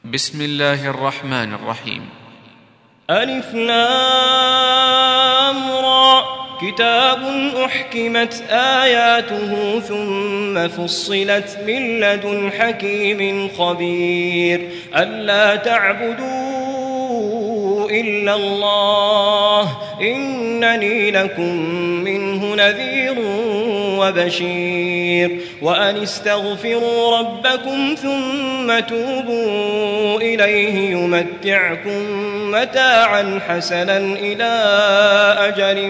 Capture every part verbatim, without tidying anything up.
بسم الله الرحمن الرحيم. ألف لام را كتاب أحكمت آياته ثم فصلت من لدن حكيم خبير ألا تعبدوا إلا الله إنني لكم منه نذير وبشير وأن استغفروا ربكم ثم توبوا إليه يمتعكم متاعا حسنا إلى أجل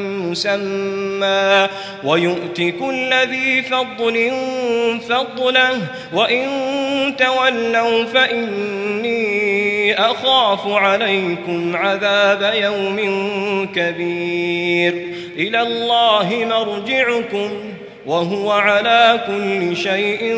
مسمى ويؤت كل ذي فضل فضله وإن تولوا فإني أخاف عليكم عذاب يوم كبير إلى الله مرجعكم وهو على كل شيء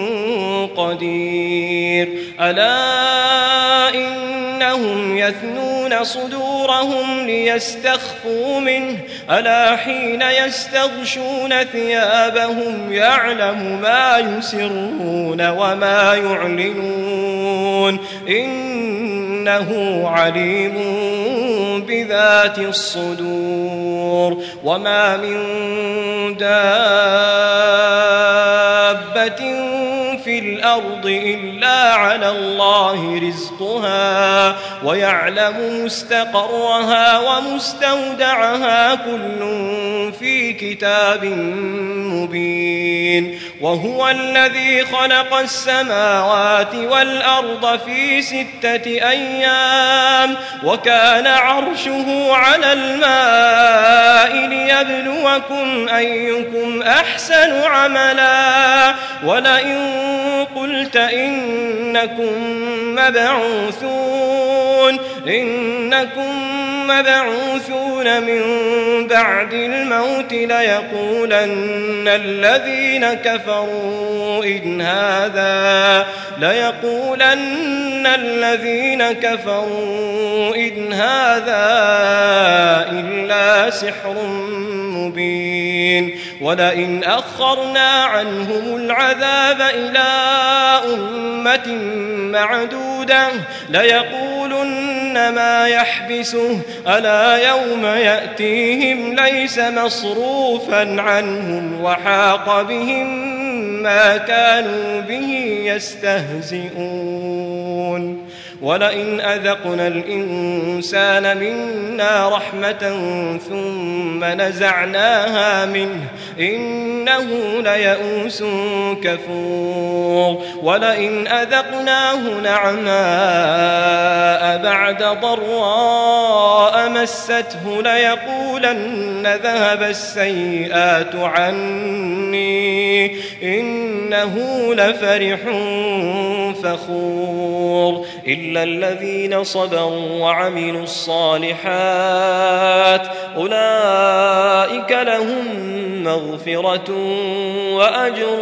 قدير ألا إنهم يثنون صدورهم ليستخفوا منه ألا حين يستغشون ثيابهم يعلم ما يسرون وما يعلنون إنه عليم بذات الصدور وما من دابة في الأرض إلا على الله رزقها ويعلم مستقرها ومستودعها كل في كتاب مبين وهو الذي خلق السماوات والأرض في ستة أيام وكان عرشه على الماء ليبلوكم أيكم أحسن عملا ولئن قلت إنكم مبعوثون إنكم مبعوثون من بعد الموت ليقولن الذين كفروا إن هذا ليقولن الذين كفروا إن هذا إلا سحر مبين ولئن أخرنا عنهم العذاب إلى أمة معدودة ليقولن ما يحبسه ألا يوم يأتيهم ليس مصروفا عنهم وحاق بهم ما كانوا به يستهزئون ولئن أذقنا الإنسان منا رحمة ثم نزعناها منه إنه ليئوس كفور ولئن أذقناه نعماء بعد ضراء مسته ليقولن ذهب السيئات عني إنه لفرح فخور إلا الذين صبروا وعملوا الصالحات أولئك لهم مغفرة وأجر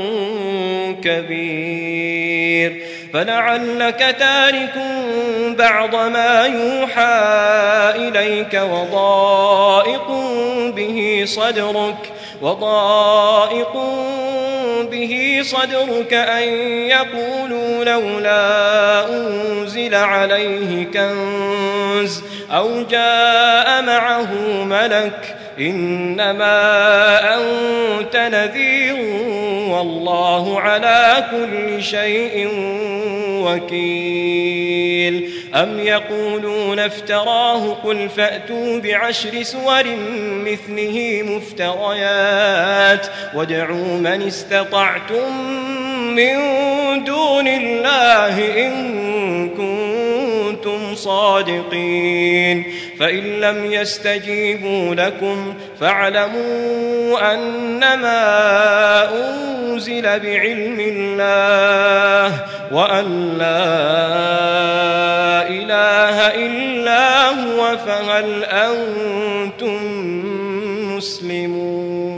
كبير فلعلك تارك بعض ما يوحى إليك وضائق به صدرك وضائق به صدرك أن يقولوا لولا أنزل عليه كنز أو جاء معه ملك إنما أنت نذير والله على كل شيء وكيل أم يقولون افتراه قل فأتوا بعشر سور مثله مفتريات وادعوا من استطعتم من دون الله إن كنتم صادقين فإن لم يستجيبوا لكم فاعلموا أنما أنزل بعلم الله وأن لا إله إلا هو فهل أنتم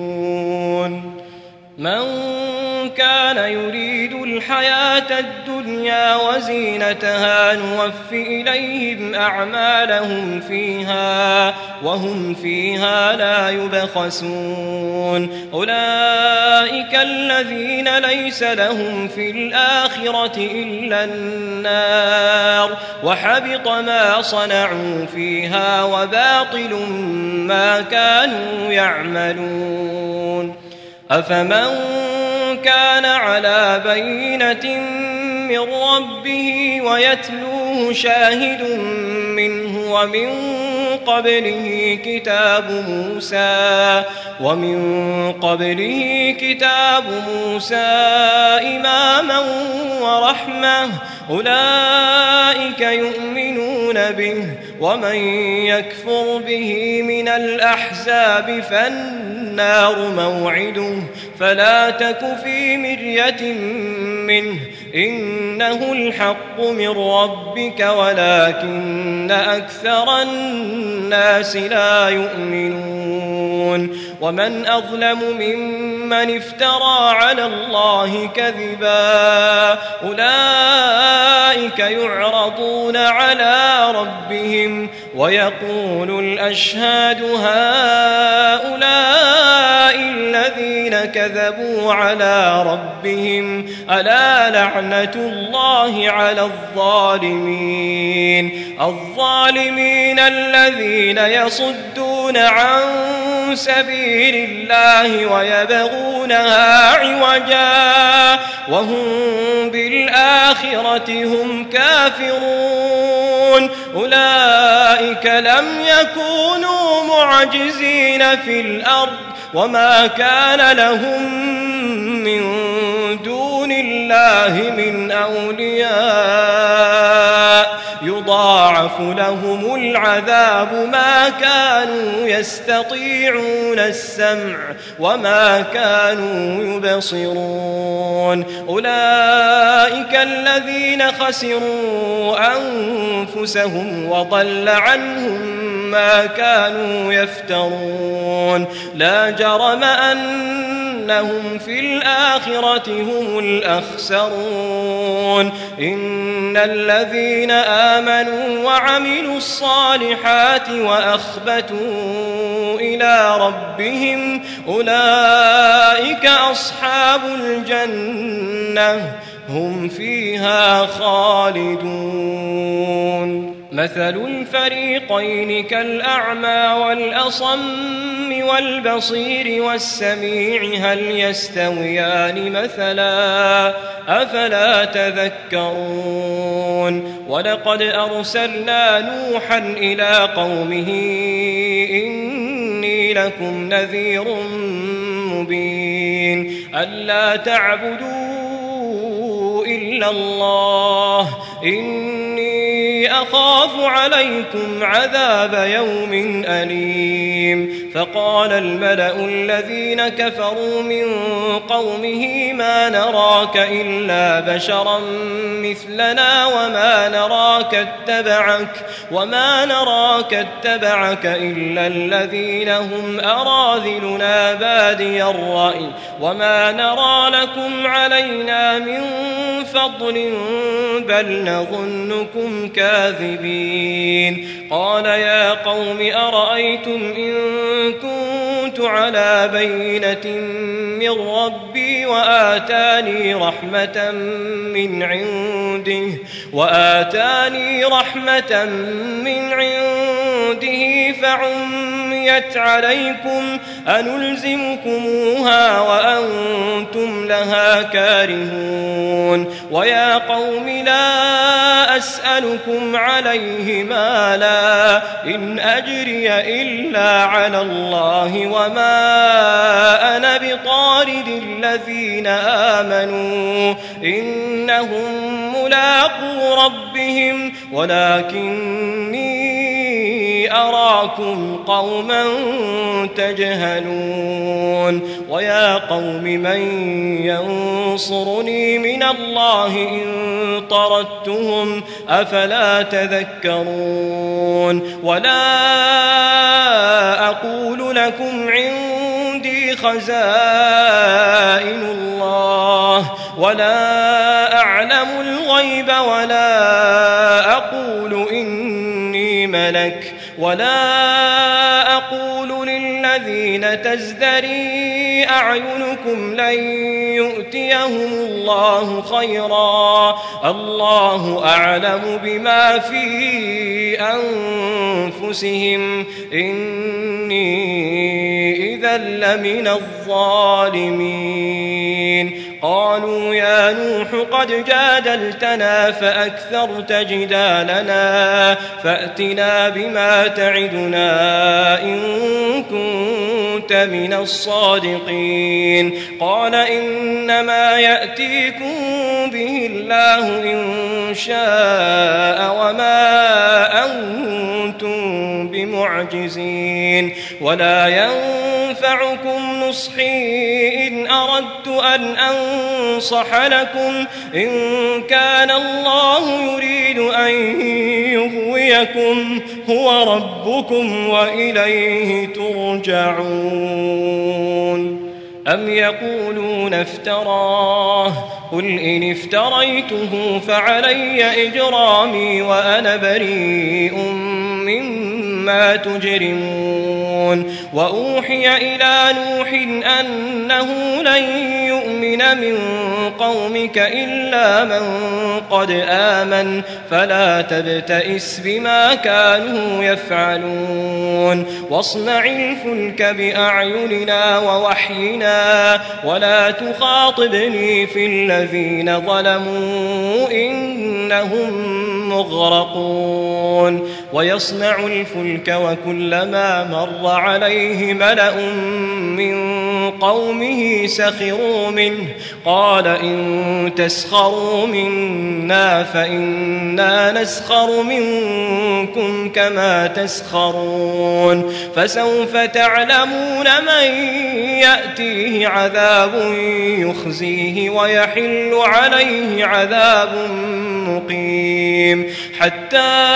مسلمون من كان يريد الحياة الدنيا الدنيا وزينتها نوف إليهم أعمالهم فيها وهم فيها لا يبخسون أولئك الذين ليس لهم في الآخرة إلا النار وحبط ما صنعوا فيها وباطل ما كانوا يعملون أفمن كان على بينة من ربه ويتلوه شاهد منه ومن قبله كتاب موسى ومن قبله كتاب موسى إماما ورحمة أولئك يؤمنون به ومن يكفر به من الأحزاب فالنار موعده فلا تك في مرية منه إنه الحق من ربك ولكن أكثر الناس لا يؤمنون ومن أظلم ممن افترى على الله كذبا أولئك يعرضون على ربهم ويقول الأشهاد هؤلاء الذين كذبوا على ربهم ألا لعنة الله على الظالمين الظالمين الذين يصدون عن سبيل الله ويبغونها عوجا وهم بالآخرة هم كافرون أولئك لم يكونوا معجزين في الأرض وما كان لهم من دون الله من أولياء يضاعف لهم العذاب ما كانوا يستطيعون السمع وما كانوا يبصرون أولئك الذين خسروا أنفسهم وضل عنهم ما كانوا يفترون لا جرم أنهم في الآخرة هم الأخسرون إن الذين آمنوا وعملوا الصالحات وأخبتوا إلى ربهم أولئك أصحاب الجنة هم فيها خالدون مثل الفريقين كالأعمى والأصم والبصير والسميع هل يستويان مثلا أفلا تذكرون ولقد أرسلنا نوحا إلى قومه إني لكم نذير مبين ألا تعبدوا إلا الله إني أخاف عليكم عذاب يوم أليم فقال الملأ الذين كفروا من قومه ما نراك إلا بشرا مثلنا وما نراك اتبعك وما نراك اتبعك إلا الذين هم أراذلنا بادي الرأي وما نرى لكم علينا من فضل بل نظنكم كاذبين قال يا قوم أرأيتم إن كنت على بينة من ربي وآتاني رحمة من عنده وآتاني رحمة من عنده فعميت عليكم أنلزمكموها وأنتم لها كارهون ويا قوم لا أسألكم عليه مالا إن أجري إلا على الله وما أنا بطارد الذين آمنوا إنهم ملاقو ربهم ولكني أراكم قوما تجهلون ويا قوم من ينصرني من الله إن طردتهم أفلا تذكرون ولا أقول لكم عندي خزائن الله ولا أعلم الغيب الغيب ولا أقول إني ملك ولا أقول للذين تزدري أعينكم لن يؤتيهم الله خيرا الله أعلم بما في أنفسهم إني إذا لمن الظالمين قالوا يا نوح قد جادلتنا فأكثرت جدالنا فأتنا بما تعدنا إن كنت من الصادقين قال إنما يأتيكم به الله إن شاء وما أنتم بمعجزين ولا ينفعكم نصحي إن أردت أن أنصح لكم إن كان الله يريد أن يغويكم هو ربكم وإليه ترجعون أم يقولون افتراه قل إن افتريته فعلي إجرامي وأنا بريء مما تجرمون وأوحي إلى نوح أنه لن يؤمن من قومك إلا من قد آمن فلا تبتئس بما كانوا يفعلون واصنع الفلك بأعيننا ووحينا ولا تخاطبني في الذين ظلموا إنهم مغرقون ويصنع الفلك وكلما مر عليه ملأ من قومه سخروا منه قال إن تسخروا منا فإنا نسخر منكم كما تسخرون فسوف تعلمون من يأتيه عذاب يخزيه ويحل عليه عذاب مقيم حتى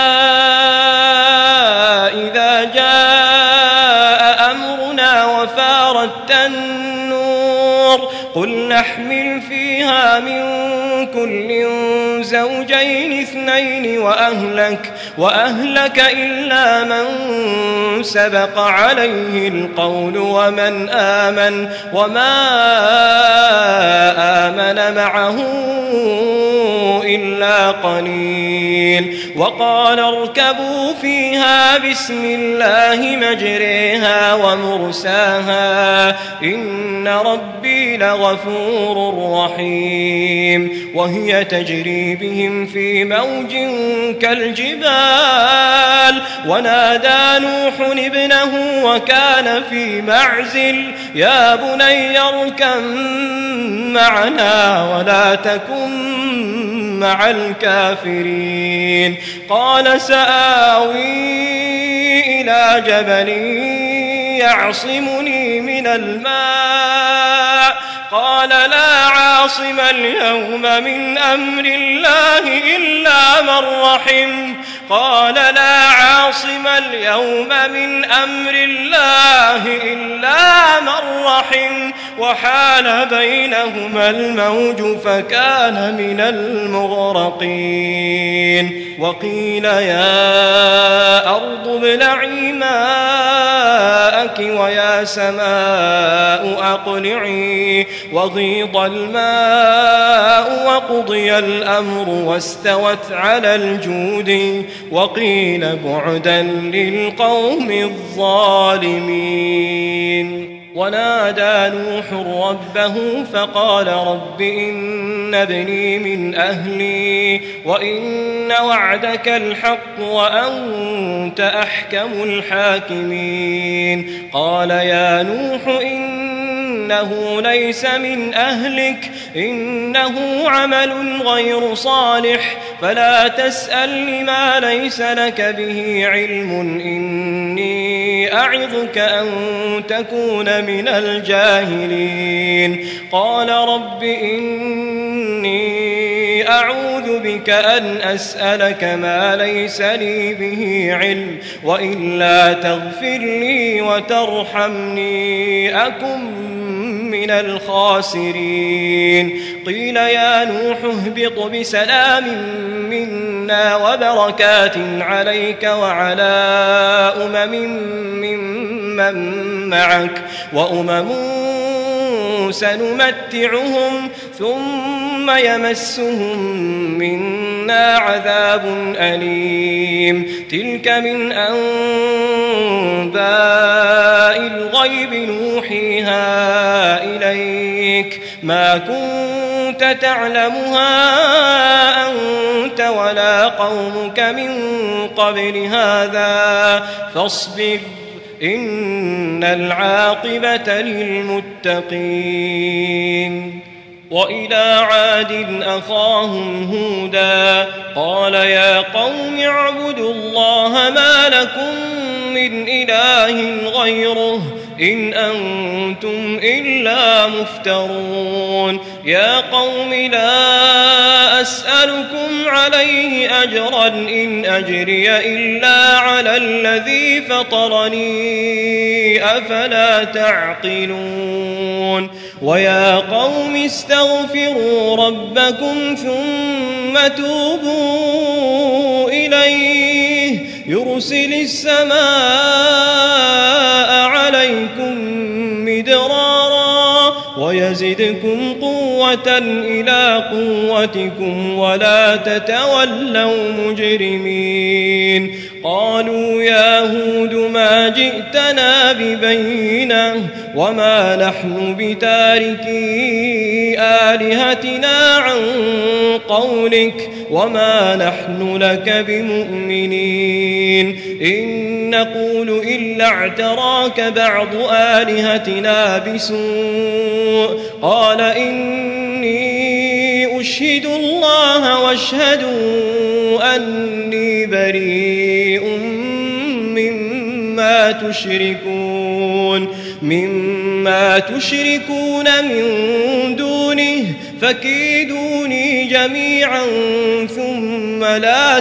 إذا جاء أمرنا وفارت النور قل نحمل فيها من كل زوجين اثنين وأهلك, وأهلك إلا من سبق عليه القول ومن آمن وما آمن معه إلا قليل وقال اركبوا فيها بسم الله مجريها ومرساها إن ربي لغفور رحيم وهي تجري بهم في موج كالجبال ونادى نوح ابنه وكان في معزل يا بني اركب معنا ولا تكن مع الكافرين قال سآوي إلى جبل يعصمني من الماء قال لا عاصم اليوم من أمر الله إلا من رحم قال لا عاصم اليوم من أمر الله إلا من رحم وحال بينهما الموج فكان من المغرقين وقيل يا أرض ابلعي ماءك ويا سماء أقلعي وغيض الماء وقضي الأمر واستوت على الجود وقيل بعدا للقوم الظالمين ونادى نوح ربه فقال رب إن ابني من أهلي وإن وعدك الحق وأنت أحكم الحاكمين قال يا نوح إنه ليس من أهلك إنه عمل غير صالح فلا تسأل لما ليس لك به علم إني أعظك أن تكون من الجاهلين قال رب إني أعوذ بك أن أسألك ما ليس لي به علم وإلا تغفر لي وترحمني أكن من من الخاسرين قيل يا نوح اهبط بسلام منا وبركات عليك وعلى أمم ممن معك وأمم سنمتعهم ثم يمسهم منا عذاب أليم تلك من أنباء الغيب نوحيها إليك ما كنت تعلمها أنت ولا قومك من قبل هذا فاصبر إن العاقبة للمتقين وإلى عاد أخاهم هودا قال يا قوم اعبدوا الله ما لكم من إله غيره إن أنتم إلا مفترون يا قوم لا أسألكم عليه أجرا إن أجري إلا على الذي فطرني أفلا تعقلون ويا قوم استغفروا ربكم ثم توبوا إليه يرسل السماء عليكم مدرارا ويزدكم قوة إلى قوتكم ولا تتولوا مجرمين قالوا يا هود ما جئتنا ببينة وما نحن بتاركي آلهتنا عن قولك وما نحن لك بمؤمنين إن نقول إلا اعتراك بعض آلهتنا بسوء قال إني أشهد الله واشهدوا أني بريء مما تشركون مما تشركون من دونه فكيدوني جميعا ثم لا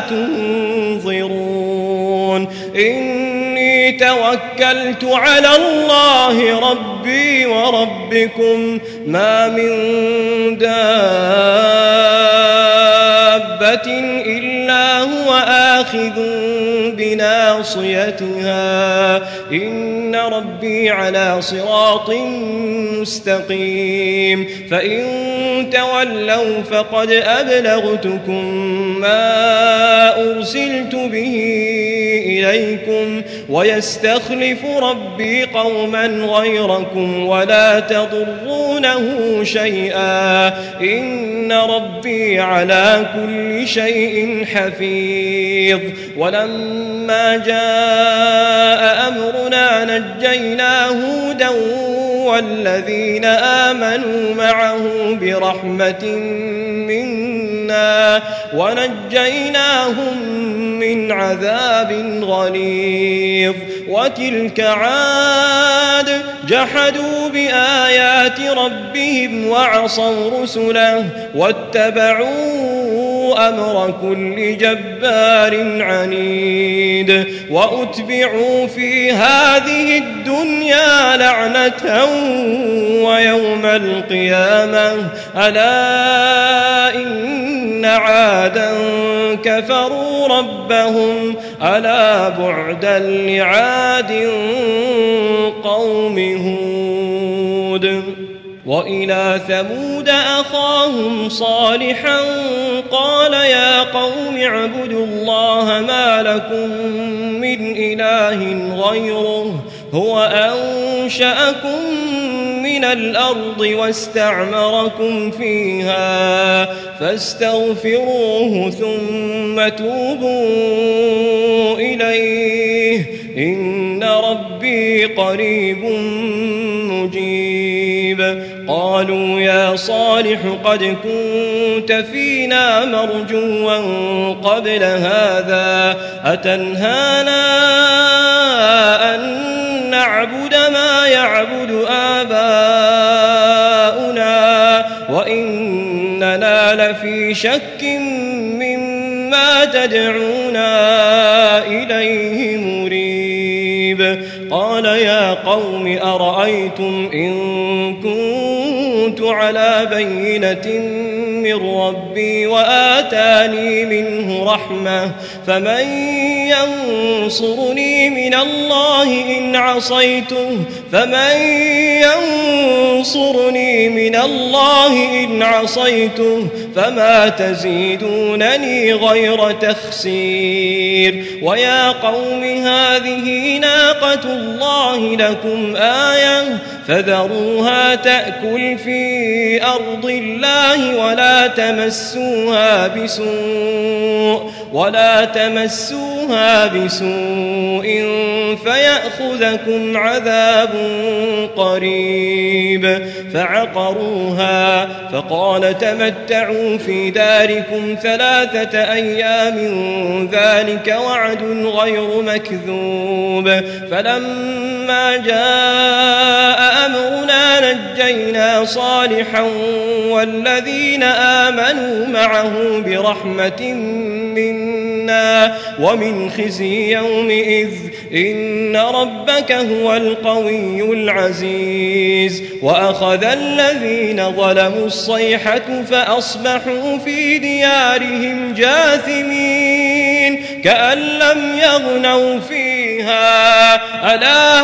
تنظرون إني توكلت على الله ربي وربكم ما من دابة إلا هو آخذ بناصيتها إن ربي على صراط مستقيم فإن تولوا فقد أبلغتكم ما أرسلت به إليكم ويستخلف ربي قوما غيركم ولا تضرونه شيئا إن ربي على كل شيء حفيظ ولما جاء أمرنا نجينا هودا والذين آمنوا معه برحمة منا ونجيناهم من عذاب غليظ وتلك عاد جحدوا بآيات ربهم وعصوا رسله واتبعوا أمر كل جبار عنيد وأتبعوا في هذه الدنيا لعنة ويوم القيامة ألا إن عادا كفروا ربهم ألا بعدا لعاد قوم هود وإلى ثمود أخاهم صالحا قال يا قوم اعبدوا الله ما لكم من إله غيره هو أنشأكم من الأرض واستعمركم فيها فاستغفروه ثم توبوا إليه إن ربي قريب مجيب قالوا يا صالح قد كنت فينا مرجوا قبل هذا أتنهانا أن نعبد ما يعبد آباؤنا وإننا لفي شك مما تدعونا إليه مريب قال يا قوم أرأيتم إن كنتم على بينة من ربي وآتاني منه رحمة فمن ينصرني من الله إن عصيته فمن ينصرني من الله إن عصيته فما تزيدونني غير تخسير ويا قوم هذه ناقة الله لكم آية فذروها تأكل في أرض الله ولا تمسوها بسوء ولا تمسوها بسوء فيأخذكم عذاب قريب فعقروها فقال تمتعوا في داركم ثلاثة أيام ذلك وعد غير مكذوب فلما جاء أمرنا نجينا صالحا والذين آمنوا معه برحمة منا ومن خزي يومئذ إن ربك هو القوي العزيز وأخذ الذين ظلموا الصيحة فأصبحوا في ديارهم جاثمين كأن لم يغنوا فيها ألا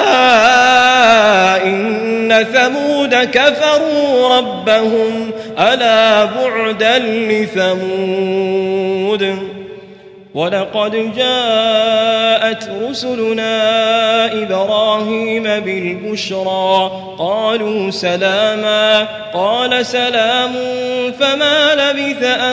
إن ثمود كفروا ربهم ألا بعدا لثمود ولقد جاءت رسلنا إبراهيم بالبشرى قالوا سلاما قال سلام فما لبث أن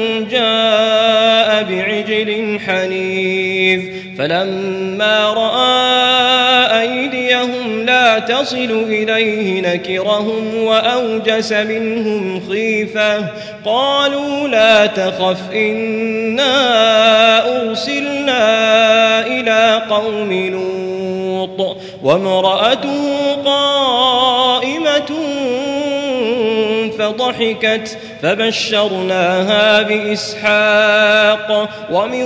جاء بعجل حنيذ فلما رأى أيديهم لا تصل إليه نكرهم وأوجس منهم خيفة قالوا لا تخف إنا أرسلنا إلى قوم لوط وامرأته قائمة فضحكت فبشرناها بإسحاق ومن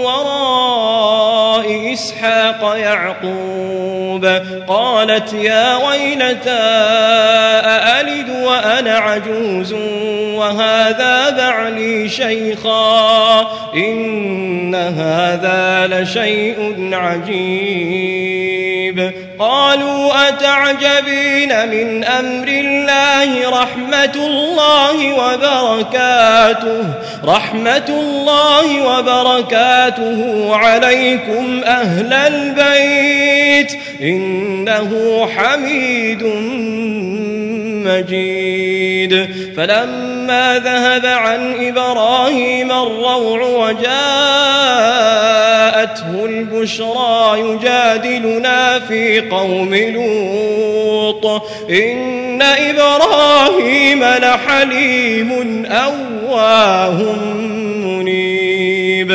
وراء إسحاق يعقوب قالت يا ويلتى أألد وأنا عجوز وهذا بعلي شيخا إن هذا لشيء عجيب قالوا أتعجبين من أمر الله رحمة الله وبركاته رحمة الله وبركاته عليكم أهل البيت إنه حميد مجيد فلما ذهب عن إبراهيم الروع وجاءته البشرى يجادلنا في قوم لوط إن إبراهيم لحليم أواه منيب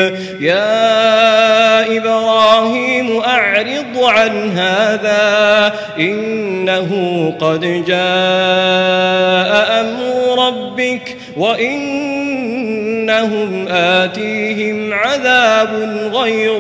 يا إبراهيم أعرض عن هذا إنه قد جاء أمر ربك وإنهم آتيهم عذاب غير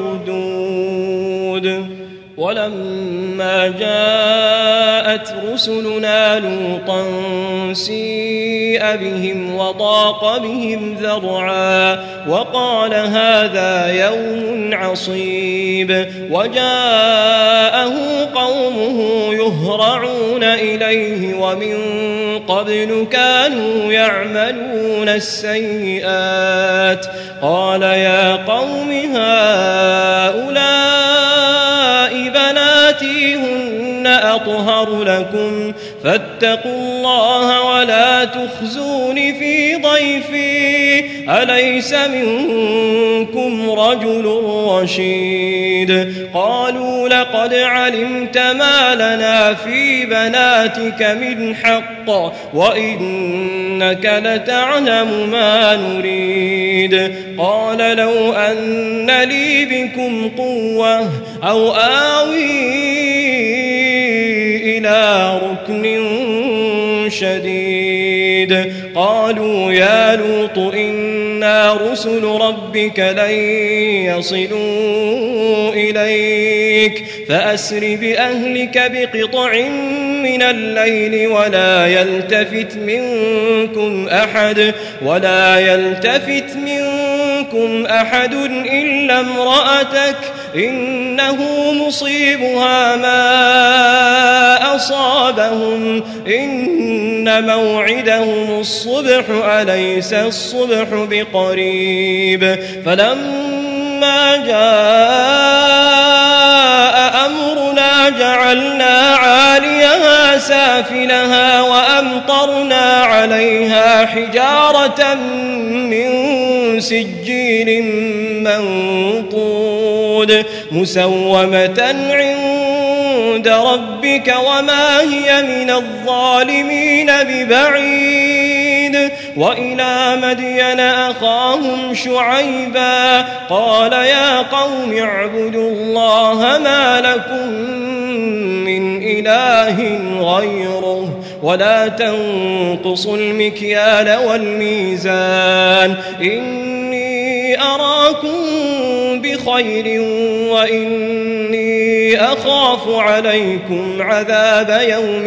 مردود ولما جاءت رسلنا لوطا سيء بهم وضاق بهم ذرعا وقال هذا يوم عصيب وجاءه قومه يهرعون إليه ومن قبل كانوا يعملون السيئات قال يا قوم هؤلاء بناتي هن أطهر لكم فاتقوا الله ولا تخزون في ضيفي أليس منكم رجل رشيد قالوا لقد علمت ما لنا في بناتك من حق وإنك لتعلم ما نريد قال لو أن لي بكم قوة أو آوي إلى ركن شديد قالوا يا لوط إنا إنا رسل ربك لن يصلوا إليك فأسر بأهلك بقطع من الليل ولا يلتفت منكم أحد ولا يلتفت منكم أحد إلا امرأتك إنه مصيبها ما أصابهم إن موعدهم الصبح أليس الصبح بقريب فلما جاء أمرنا جعلنا عاليها سافلها وأمطرنا عليها حجارة من سجيل منضود مسومة عند ربك وما هي من الظالمين ببعيد وإلى مدين أخاهم شعيبا قال يا قوم اعبدوا الله ما لكم من إله غيره ولا تنقصوا المكيال والميزان إني أراكم بخير وإني أخاف عليكم عذاب يوم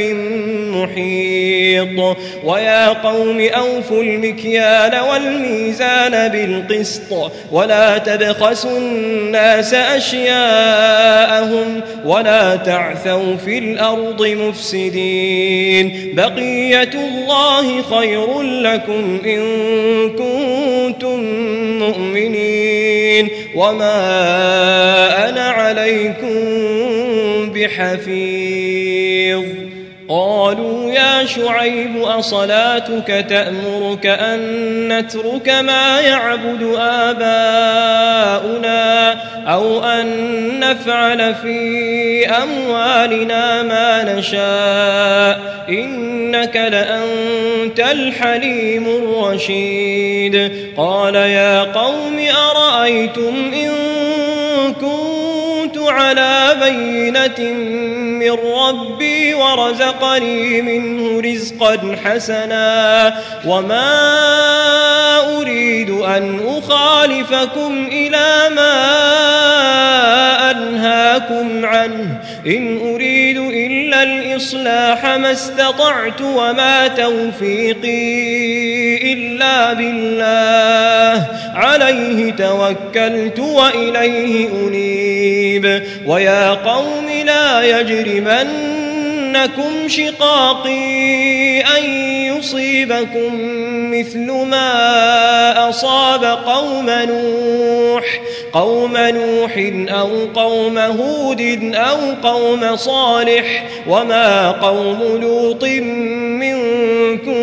محيط ويا قوم أوفوا المكيال والميزان بالقسط ولا تبخسوا الناس أشياءهم ولا تعثوا في الأرض مفسدين بقية الله خير لكم إن كنتم مؤمنين وما أنا عليكم بحفيظ قالوا يا شعيب أصلاتك تأمرك أن نترك ما يعبد آباؤنا أو أن نفعل في أموالنا ما نشاء إنك لأنت الحليم الرشيد قال يا قوم أرأيتم إن كنت على بينة من ربي ورزقني منه رزقا حسنا وما أريد أن أخالفكم إلى ما أنهاكم عنه إن أريد إلا الإصلاح ما استطعت وما توفيقي إلا بالله عليه توكلت وإليه أنيب ويا قوم لا يجرمنكم شقاقي أن يصيبكم مثل ما أصاب قوم نوح قوم نوح أو قوم هود أو قوم صالح وما قوم لوط منكم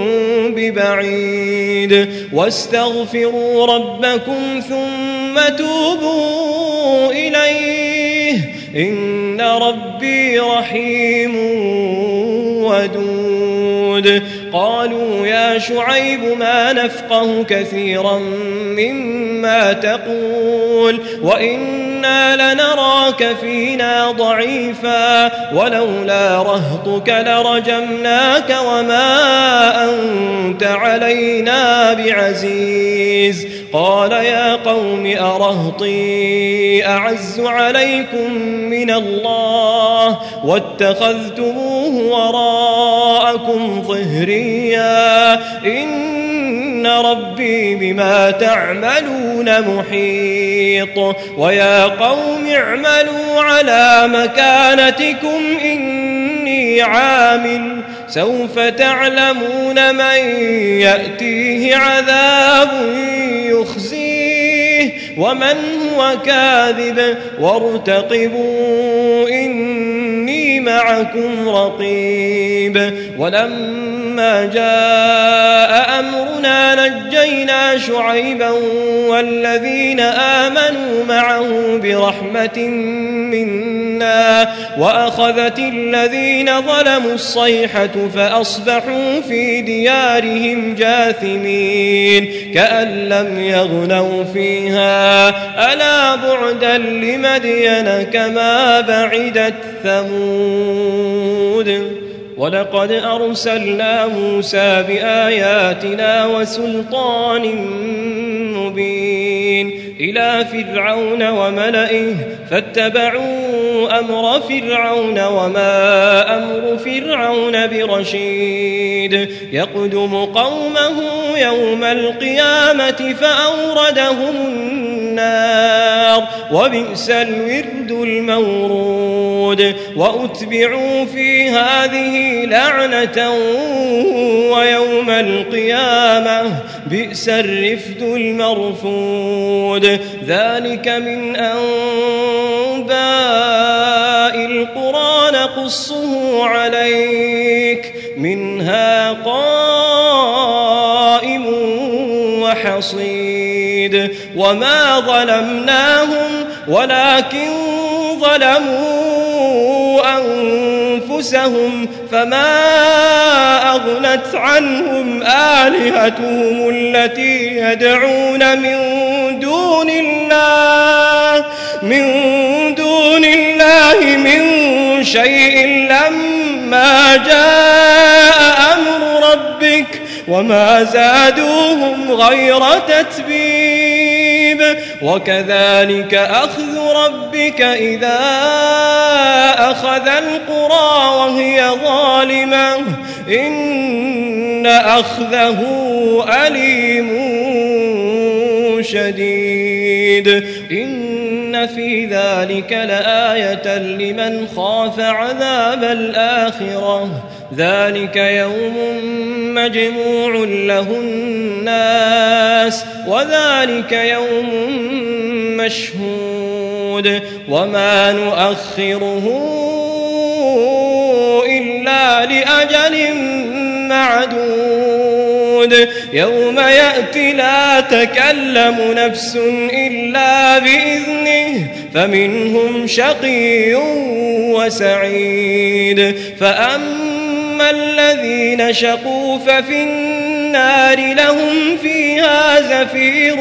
ببعيد واستغفروا ربكم ثم توبوا إليه إن ربي رحيم ودود قالوا يا شعيب ما نفقه كثيرا مما تقول وإنا لنراك فينا ضعيفا ولولا رهطك لرجمناك وما أنت علينا بعزيز قال يا قوم أرهطي أعز عليكم من الله واتخذتموه وراءكم ظهريا إن ربي بما تعملون محيط ويا قوم اعملوا على مكانتكم إني عامل سوف تعلمون من يأتيه عذاب يخزيه ومن هو كاذب وارتقبوا إني معكم رقيب ولما جاء أمرنا نجينا شعيبا والذين آمنوا معه برحمة منا وأخذت الذين ظلموا الصيحة فأصبحوا في ديارهم جاثمين كأن لم يغنوا فيها ألا بعدا لمدين كما بعدت ثمود ولقد أرسلنا موسى بآياتنا وسلطان مبين إلى فرعون وملئه فاتبعوا أمر فرعون وما أمر فرعون برشيد يقدم قومه يوم القيامة فأوردهم النار وبئس الورد المورود وأتبعوا في هذه لعنة ويوم القيامة بئس الرفد المرفود ذلك من أنباء القرى نقصه عليك منها قائم وحصيد وما ظلمناهم ولكن ظلموا أنفسهم فما أغنت عنهم آلهتهم التي يدعون من دون الله من دون الله من شيء لما جاء أمر ربك وما زادوهم غير تتبيب وكذلك أخذ ربك إذا أخذ القرى وهي ظالمة إن أخذه أليم شديد إن في ذلك لآية لمن خاف عذاب الآخرة ذلك يوم مجموع له الناس وذلك يوم مشهود وما نؤخره إلا لأجل معدود يوم يأتي لا تكلم نفس إلا بإذنه فمنهم شقي وسعيد فأما الذين شقوا ففي النار لهم فيها زفير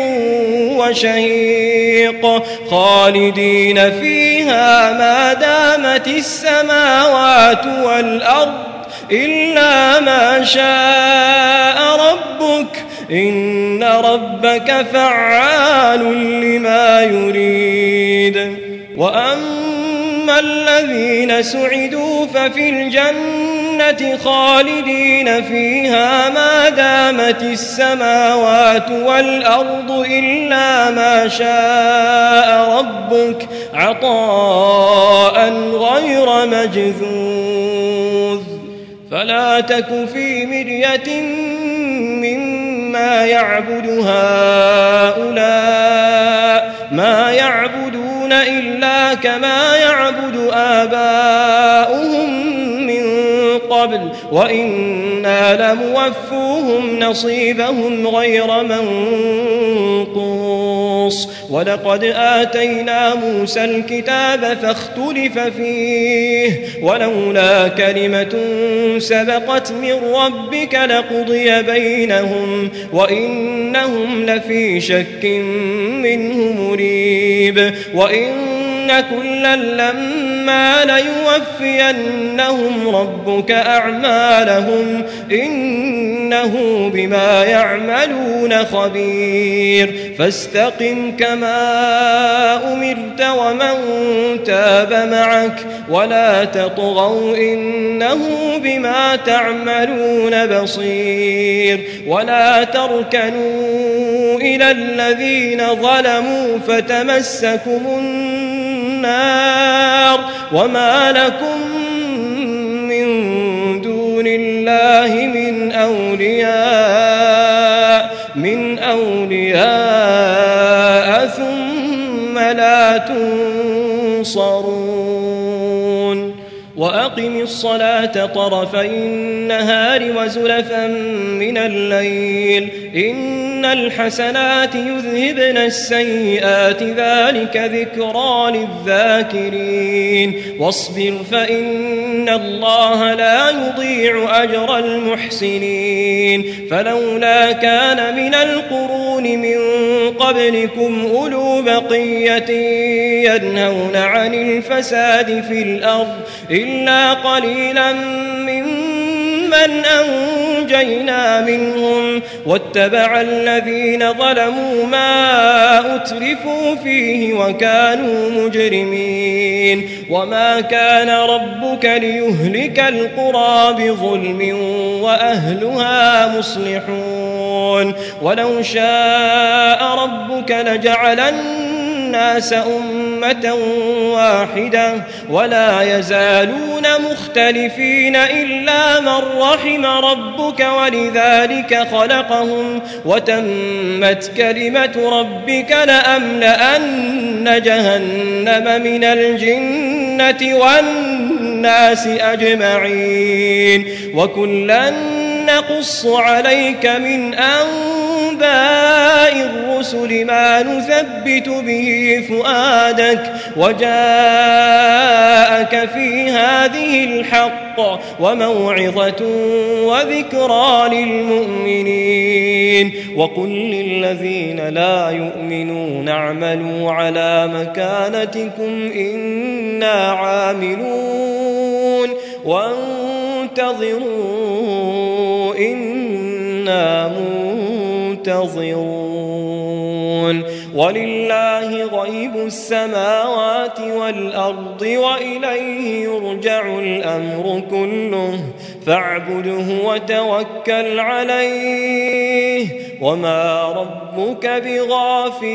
وشهيق خالدين فيها ما دامت السماوات والأرض إلا ما شاء ربك إن ربك فعال لما يريد وأما الذين سعدوا ففي الجنة خالدين فيها ما دامت السماوات والأرض إلا ما شاء ربك عطاء غير مجذوذ فلا تك في مرية مما يعبد هؤلاء ما يعبدون إلا كما يعبد آباؤهم من قبل وإنا لموفوهم نصيبهم غير منقوص ولقد آتينا موسى الكتاب فاختلف فيه ولولا كلمة سبقت من ربك لقضي بينهم وإنهم لفي شك منه مريب وإن كلا لما ليوفينهم ربك أعمالهم إنه بما يعملون خبير فاستقم كما أمرت ومن تاب معك ولا تطغوا إنه بما تعملون بصير ولا تركنوا إلى الذين ظلموا فتمسكم النار وما لكم من دون الله من أولياء من أولياء ثم لا تنصرون وأقم الصلاة طرفي النهار وزلفا من الليل إن الحسنات يذهبن السيئات ذلك ذكرى للذاكرين واصبر فإن الله لا يضيع أجر المحسنين فلولا كان من القرون من قبلكم أولو بقية ينهون عن الفساد في الأرض إلا قليلا ممن أنجينا منهم واتبع الذين ظلموا ما أترفوا فيه وكانوا مجرمين وما كان ربك ليهلك القرى بظلم وأهلها مصلحون ولو شاء ربك لجعل الناس أمة واحدة ولا يزالون مختلفين إلا من رحم ربك ولذلك خلقهم وتمت كلمة ربك لأملأن جهنم من الجنة والناس أجمعين وكلا نقص عليك من أنباء الرسل ما نثبت به فؤادك وجاءك في هذه الحق وموعظة وذكرى للمؤمنين وقل للذين لا يؤمنون اعملوا على مكانتكم إنا عاملون وانتظروا إنا منتظرون ولله غيب السماوات والأرض وإليه يرجع الأمر كله فاعبده وتوكل عليه وما ربك بغافل عما تعملون.